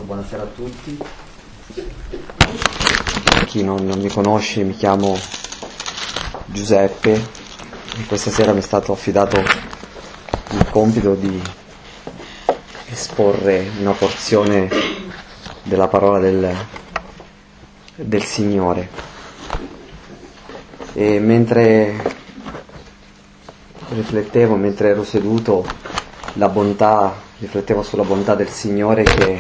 buonasera a tutti. Chi non mi conosce, mi chiamo Giuseppe e questa sera mi è stato affidato il compito di esporre una porzione della parola del Signore. E mentre riflettevo, mentre ero seduto, riflettevo sulla bontà del Signore che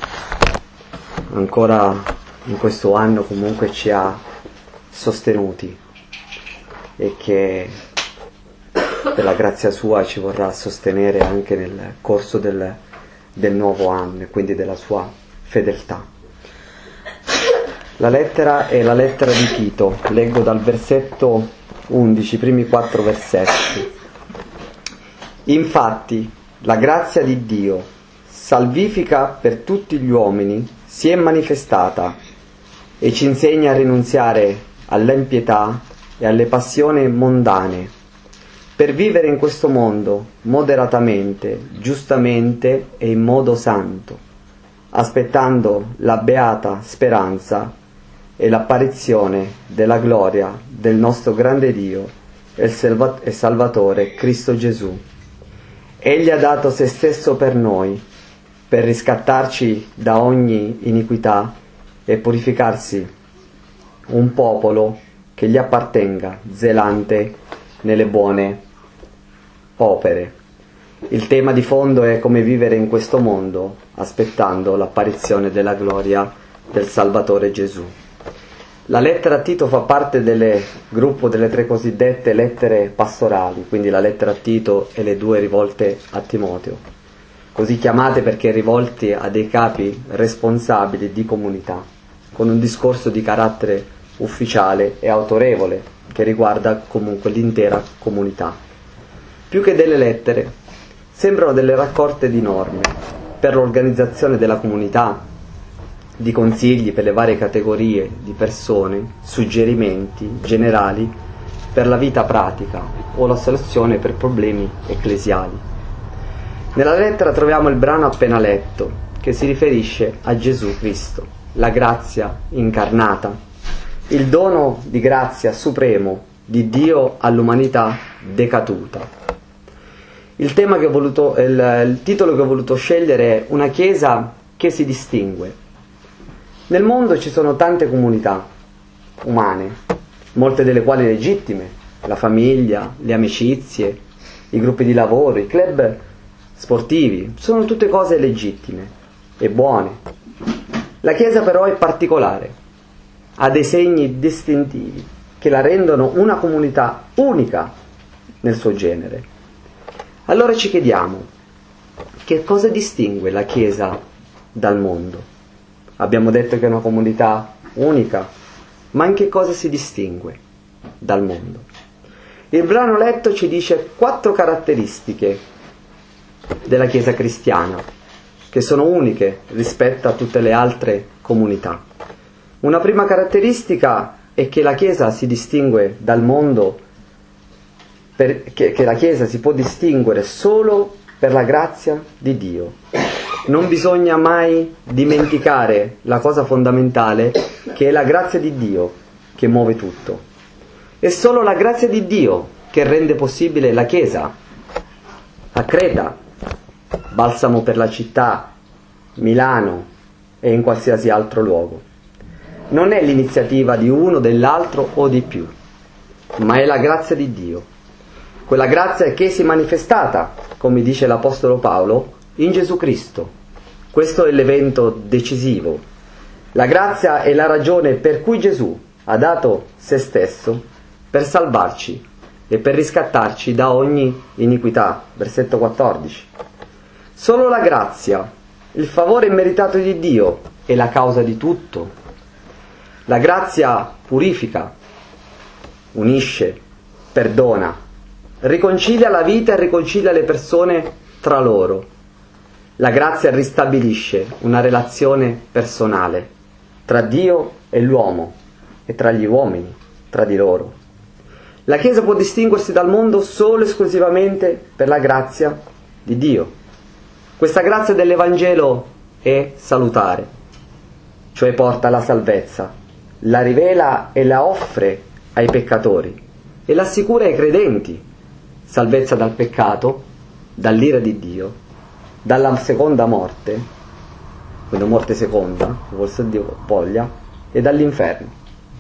ancora in questo anno comunque ci ha sostenuti e che per la grazia sua ci vorrà sostenere anche nel corso del nuovo anno e quindi della sua fedeltà. La lettera è la lettera di Tito, leggo dal versetto 11, i primi 4 versetti. Infatti, la grazia di Dio, salvifica per tutti gli uomini, si è manifestata e ci insegna a rinunziare all'impietà e alle passioni mondane, per vivere in questo mondo moderatamente, giustamente e in modo santo, aspettando la beata speranza e l'apparizione della gloria del nostro grande Dio e Salvatore Cristo Gesù. Egli ha dato se stesso per noi, per riscattarci da ogni iniquità e purificarsi un popolo che gli appartenga, zelante nelle buone opere. Il tema di fondo è come vivere in questo mondo, aspettando l'apparizione della gloria del Salvatore Gesù. La lettera a Tito fa parte del gruppo delle 3 cosiddette lettere pastorali, quindi la lettera a Tito e le 2 rivolte a Timoteo, così chiamate perché rivolti a dei capi responsabili di comunità, con un discorso di carattere ufficiale e autorevole che riguarda comunque l'intera comunità. Più che delle lettere, sembrano delle raccolte di norme per l'organizzazione della comunità, di consigli per le varie categorie di persone, suggerimenti generali per la vita pratica o la soluzione per problemi ecclesiali. Nella lettera troviamo il brano appena letto, che si riferisce a Gesù Cristo, la grazia incarnata, il dono di grazia supremo di Dio all'umanità decaduta. Il titolo che ho voluto scegliere è Una Chiesa che si distingue. Nel mondo ci sono tante comunità umane, molte delle quali legittime, la famiglia, le amicizie, i gruppi di lavoro, i club sportivi, sono tutte cose legittime e buone. La Chiesa però è particolare, ha dei segni distintivi che la rendono una comunità unica nel suo genere. Allora ci chiediamo, che cosa distingue la Chiesa dal mondo? Abbiamo detto che è una comunità unica, ma in che cosa si distingue dal mondo? Il brano letto ci dice 4 caratteristiche della Chiesa cristiana, che sono uniche rispetto a tutte le altre comunità. Una prima caratteristica è che la Chiesa si distingue dal mondo, che la Chiesa si può distinguere solo per la grazia di Dio. Non bisogna mai dimenticare la cosa fondamentale, che è la grazia di Dio che muove tutto. È solo la grazia di Dio che rende possibile la Chiesa a Creta, balsamo per la città, Milano e in qualsiasi altro luogo. Non è l'iniziativa di uno, dell'altro o di più, ma è la grazia di Dio. Quella grazia che si è manifestata, come dice l'Apostolo Paolo, in Gesù Cristo. Questo è l'evento decisivo. La grazia è la ragione per cui Gesù ha dato se stesso per salvarci e per riscattarci da ogni iniquità. Versetto 14. Solo la grazia, il favore immeritato di Dio, è la causa di tutto. La grazia purifica, unisce, perdona, riconcilia la vita e riconcilia le persone tra loro. La grazia ristabilisce una relazione personale tra Dio e l'uomo e tra gli uomini, tra di loro. La Chiesa può distinguersi dal mondo solo e esclusivamente per la grazia di Dio. Questa grazia dell'Evangelo è salutare, cioè porta alla salvezza, la rivela e la offre ai peccatori e l'assicura ai credenti, salvezza dal peccato, dall'ira di Dio, dalla seconda morte, quella morte seconda, forse Dio voglia, e dall'inferno.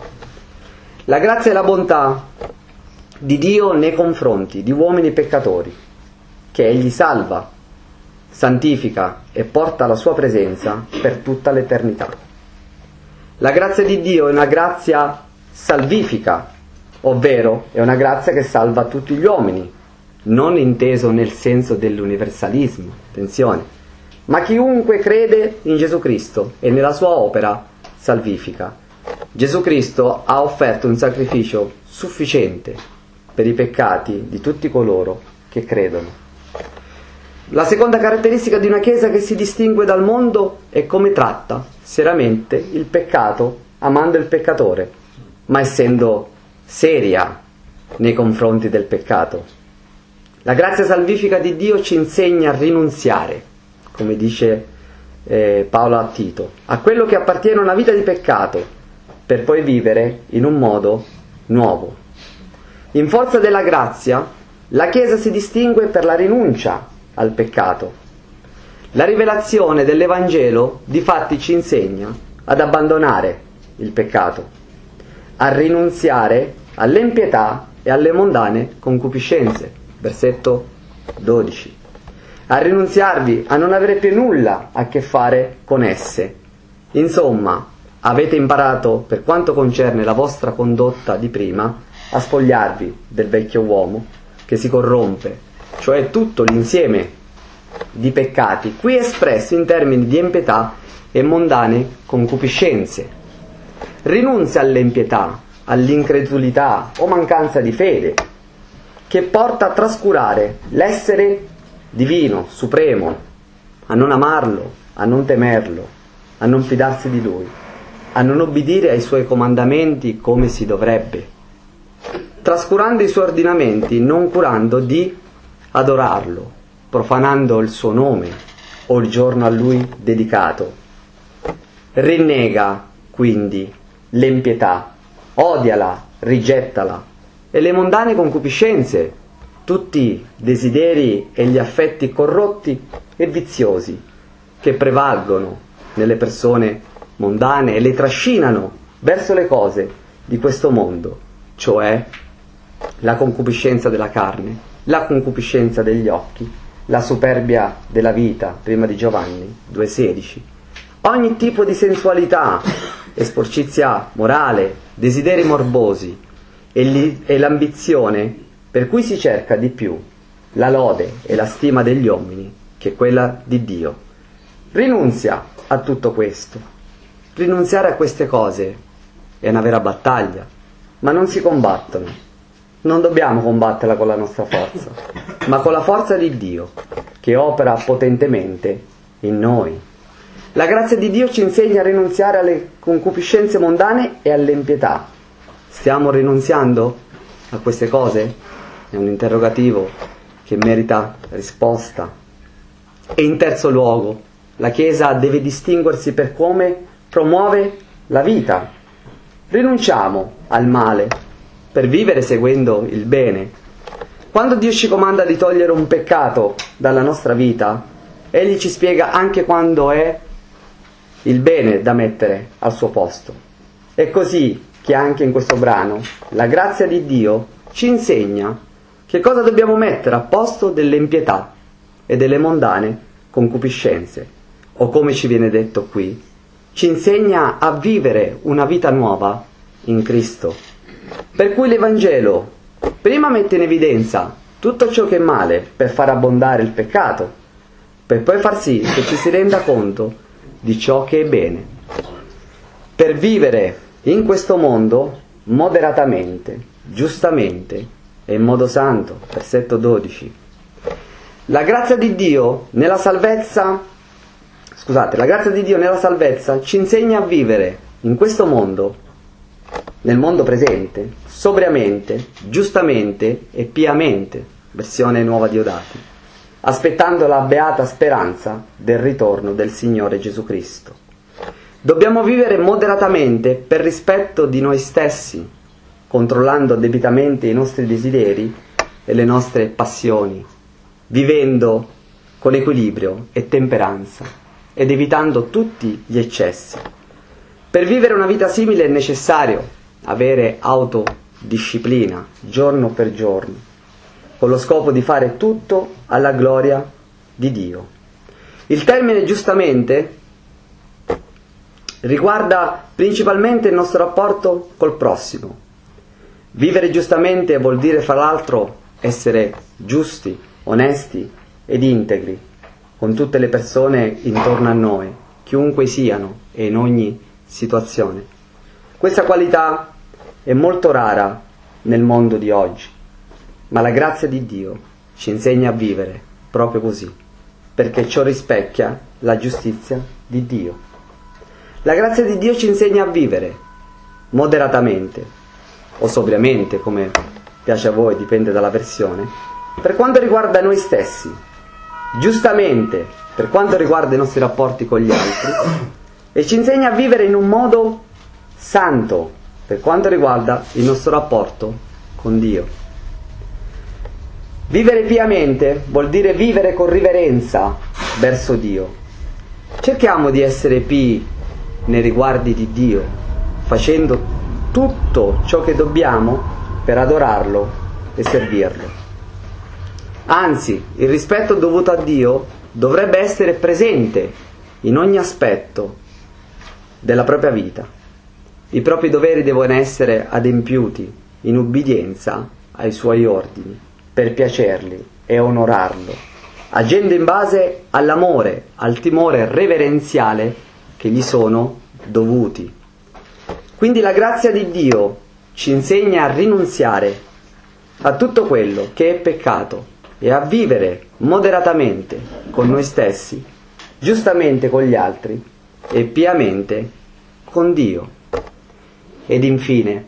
La grazia e la bontà di Dio nei confronti di uomini peccatori, che Egli salva, santifica e porta alla sua presenza per tutta l'eternità. La grazia di Dio è una grazia salvifica, ovvero è una grazia che salva tutti gli uomini, non inteso nel senso dell'universalismo, attenzione, ma chiunque crede in Gesù Cristo e nella sua opera salvifica. Gesù Cristo ha offerto un sacrificio sufficiente per i peccati di tutti coloro che credono. La seconda caratteristica di una Chiesa che si distingue dal mondo è come tratta seriamente il peccato, amando il peccatore, ma essendo seria nei confronti del peccato. La grazia salvifica di Dio ci insegna a rinunziare, come dice Paolo a Tito, a quello che appartiene a una vita di peccato, per poi vivere in un modo nuovo. In forza della grazia, la Chiesa si distingue per la rinuncia al peccato. La rivelazione dell'Evangelo difatti ci insegna ad abbandonare il peccato, a rinunziare all'impietà e alle mondane concupiscenze. Versetto 12. A rinunziarvi, a non avere più nulla a che fare con esse. Insomma, avete imparato, per quanto concerne la vostra condotta di prima, a spogliarvi del vecchio uomo che si corrompe, cioè tutto l'insieme di peccati, qui espressi in termini di impietà e mondane concupiscenze. Rinunzia all'impietà, all'incredulità o mancanza di fede, che porta a trascurare l'essere divino, supremo, a non amarlo, a non temerlo, a non fidarsi di lui, a non obbedire ai suoi comandamenti come si dovrebbe, trascurando i suoi ordinamenti, non curando di adorarlo, profanando il suo nome o il giorno a lui dedicato. Rinnega quindi l'impietà, odiala, rigettala, e le mondane concupiscenze, tutti desideri e gli affetti corrotti e viziosi che prevalgono nelle persone mondane e le trascinano verso le cose di questo mondo, cioè la concupiscenza della carne, la concupiscenza degli occhi, la superbia della vita, prima di Giovanni 2,16, ogni tipo di sensualità e sporcizia morale, desideri morbosi e l'ambizione per cui si cerca di più la lode e la stima degli uomini che quella di Dio. Rinunzia a tutto questo. Rinunziare a queste cose è una vera battaglia, ma non si combattono. Non dobbiamo combatterla con la nostra forza, ma con la forza di Dio, che opera potentemente in noi. La grazia di Dio ci insegna a rinunziare alle concupiscenze mondane e all'impietà. Stiamo rinunziando a queste cose? È un interrogativo che merita risposta. E in terzo luogo, la Chiesa deve distinguersi per come promuove la vita. Rinunciamo al male per vivere seguendo il bene. Quando Dio ci comanda di togliere un peccato dalla nostra vita, Egli ci spiega anche quando è il bene da mettere al suo posto. È così che anche in questo brano la grazia di Dio ci insegna che cosa dobbiamo mettere a posto delle impietà e delle mondane concupiscenze, o come ci viene detto qui, ci insegna a vivere una vita nuova in Cristo. Per cui l'Evangelo prima mette in evidenza tutto ciò che è male per far abbondare il peccato, per poi far sì che ci si renda conto di ciò che è bene, per vivere in questo mondo moderatamente, giustamente e in modo santo. Versetto 12. La grazia di Dio nella salvezza ci insegna a vivere in questo mondo, nel mondo presente, sobriamente, giustamente e piamente, versione Nuova Diodati, aspettando la beata speranza del ritorno del Signore Gesù Cristo. Dobbiamo vivere moderatamente per rispetto di noi stessi, controllando debitamente i nostri desideri e le nostre passioni, vivendo con equilibrio e temperanza ed evitando tutti gli eccessi. Per vivere una vita simile è necessario avere autodisciplina giorno per giorno, con lo scopo di fare tutto alla gloria di Dio. Il termine giustamente riguarda principalmente il nostro rapporto col prossimo. Vivere giustamente vuol dire, fra l'altro, essere giusti, onesti ed integri con tutte le persone intorno a noi, chiunque siano e in ogni situazione. Questa qualità è molto rara nel mondo di oggi, ma la grazia di Dio ci insegna a vivere proprio così, perché ciò rispecchia la giustizia di Dio. La grazia di Dio ci insegna a vivere moderatamente o sobriamente, come piace a voi, dipende dalla versione, per quanto riguarda noi stessi, giustamente per quanto riguarda i nostri rapporti con gli altri, e ci insegna a vivere in un modo santo per quanto riguarda il nostro rapporto con Dio. Vivere piamente vuol dire vivere con riverenza verso Dio. Cerchiamo di essere pii nei riguardi di Dio, facendo tutto ciò che dobbiamo per adorarlo e servirlo. Anzi, il rispetto dovuto a Dio dovrebbe essere presente in ogni aspetto della propria vita. I propri doveri devono essere adempiuti in ubbidienza ai suoi ordini, per piacerli e onorarlo, agendo in base all'amore, al timore reverenziale che gli sono dovuti. Quindi la grazia di Dio ci insegna a rinunziare a tutto quello che è peccato e a vivere moderatamente con noi stessi, giustamente con gli altri e piamente con Dio. Ed infine,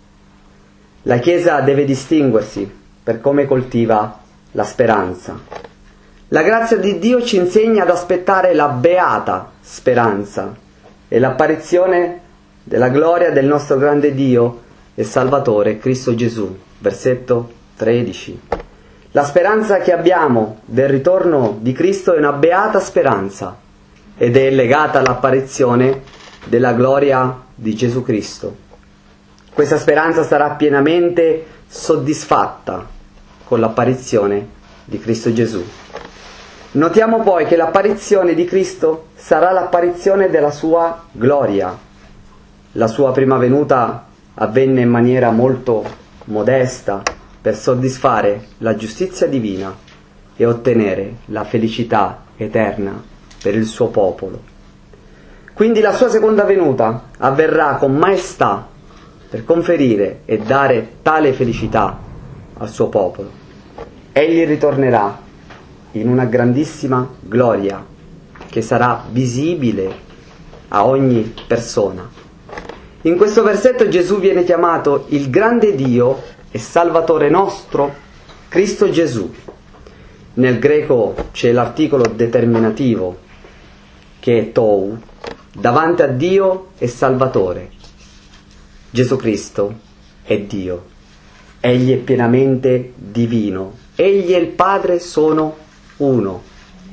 la Chiesa deve distinguersi per come coltiva la speranza. La grazia di Dio ci insegna ad aspettare la beata speranza e l'apparizione della gloria del nostro grande Dio e Salvatore Cristo Gesù. Versetto 13. La speranza che abbiamo del ritorno di Cristo è una beata speranza ed è legata all'apparizione della gloria di Gesù Cristo. Questa speranza sarà pienamente soddisfatta con l'apparizione di Cristo Gesù. Notiamo poi che l'apparizione di Cristo sarà l'apparizione della sua gloria. La sua prima venuta avvenne in maniera molto modesta per soddisfare la giustizia divina e ottenere la felicità eterna per il suo popolo. Quindi la sua seconda venuta avverrà con maestà per conferire e dare tale felicità al suo popolo. Egli ritornerà in una grandissima gloria che sarà visibile a ogni persona. In questo versetto Gesù viene chiamato il grande Dio e Salvatore nostro, Cristo Gesù. Nel greco c'è l'articolo determinativo, che è tou, davanti a Dio e Salvatore. Gesù Cristo è Dio. Egli è pienamente divino. Egli e il Padre sono uno.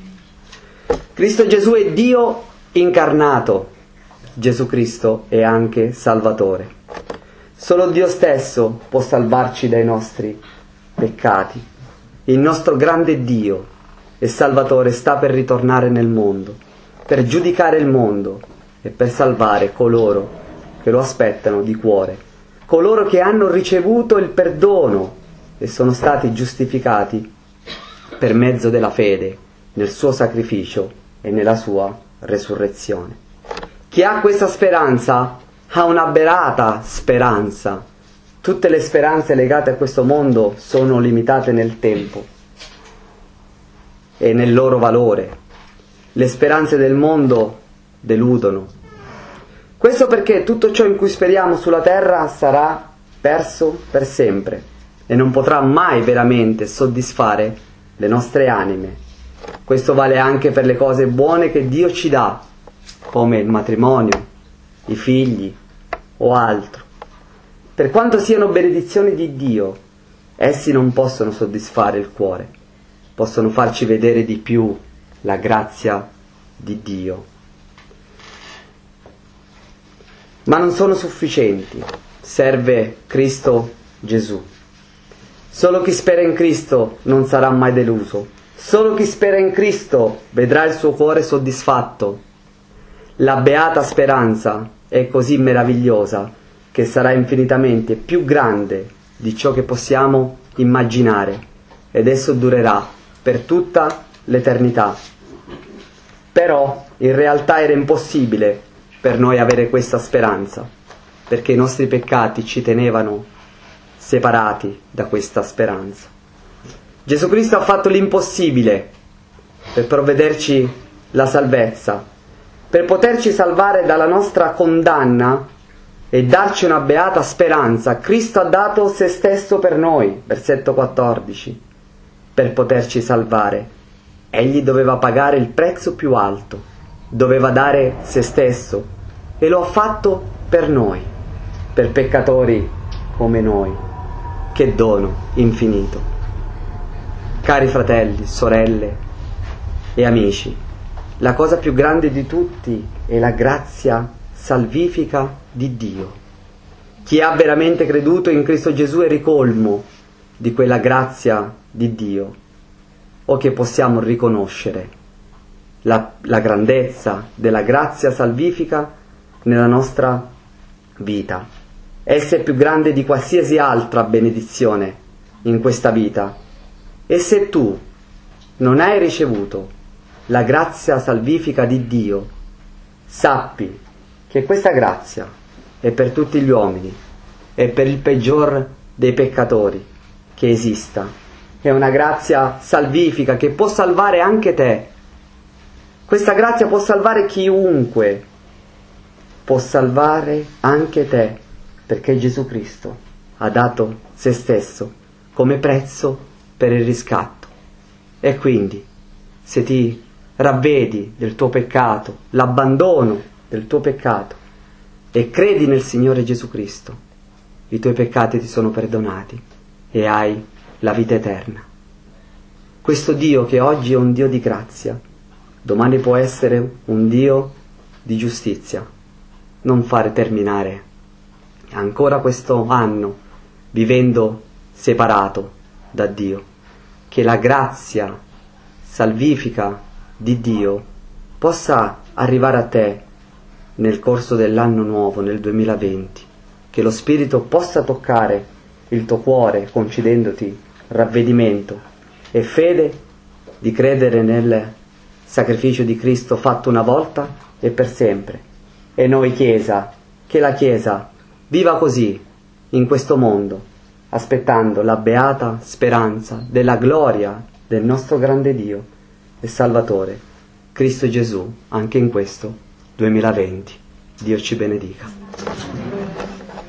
Cristo Gesù è Dio incarnato. Gesù Cristo è anche Salvatore. Solo Dio stesso può salvarci dai nostri peccati. Il nostro grande Dio e Salvatore sta per ritornare nel mondo, per giudicare il mondo e per salvare coloro che lo aspettano di cuore, coloro che hanno ricevuto il perdono e sono stati giustificati per mezzo della fede nel suo sacrificio e nella sua resurrezione. Chi ha questa speranza ha una beata speranza. Tutte le speranze legate a questo mondo sono limitate nel tempo e nel loro valore. Le speranze del mondo deludono. Questo perché tutto ciò in cui speriamo sulla terra sarà perso per sempre e non potrà mai veramente soddisfare le nostre anime Questo vale anche per le cose buone che Dio ci dà, come il matrimonio, i figli o altro. Per quanto siano benedizioni di Dio, essi non possono soddisfare il cuore, possono farci vedere di più la grazia di Dio. Ma non sono sufficienti, serve Cristo Gesù. Solo chi spera in Cristo non sarà mai deluso. Solo chi spera in Cristo vedrà il suo cuore soddisfatto. La beata speranza è così meravigliosa che sarà infinitamente più grande di ciò che possiamo immaginare, ed esso durerà per tutta l'eternità. Però in realtà era impossibile per noi avere questa speranza, perché i nostri peccati ci tenevano separati da questa speranza. Gesù Cristo ha fatto l'impossibile per provvederci la salvezza, per poterci salvare dalla nostra condanna e darci una beata speranza. Cristo ha dato se stesso per noi, versetto 14, per poterci salvare. Egli doveva pagare il prezzo più alto, doveva dare se stesso, e lo ha fatto per noi, per peccatori come noi. Che dono infinito! Cari fratelli, sorelle e amici, la cosa più grande di tutti è la grazia salvifica di Dio. Chi ha veramente creduto in Cristo Gesù è ricolmo di quella grazia di Dio, o che possiamo riconoscere la grandezza della grazia salvifica nella nostra vita. Essa è più grande di qualsiasi altra benedizione in questa vita. E se tu non hai ricevuto la grazia salvifica di Dio, sappi che questa grazia è per tutti gli uomini, è per il peggior dei peccatori che esista. È una grazia salvifica che può salvare anche te. Questa grazia può salvare chiunque, può salvare anche te, perché Gesù Cristo ha dato se stesso come prezzo per il riscatto. E quindi, se ti ravvedi del tuo peccato, l'abbandono del tuo peccato, e credi nel Signore Gesù Cristo, i tuoi peccati ti sono perdonati e hai la vita eterna. Questo Dio, che oggi è un Dio di grazia, domani può essere un Dio di giustizia. Non fare terminare ancora questo anno vivendo separato da Dio. Che la grazia salvifica di Dio possa arrivare a te nel corso dell'anno nuovo, nel 2020, che lo Spirito possa toccare il tuo cuore concedendoti ravvedimento e fede di credere nel sacrificio di Cristo fatto una volta e per sempre. E noi Chiesa, che la Chiesa viva così in questo mondo, aspettando la beata speranza della gloria del nostro grande Dio e Salvatore, Cristo Gesù, anche in questo 2020. Dio ci benedica.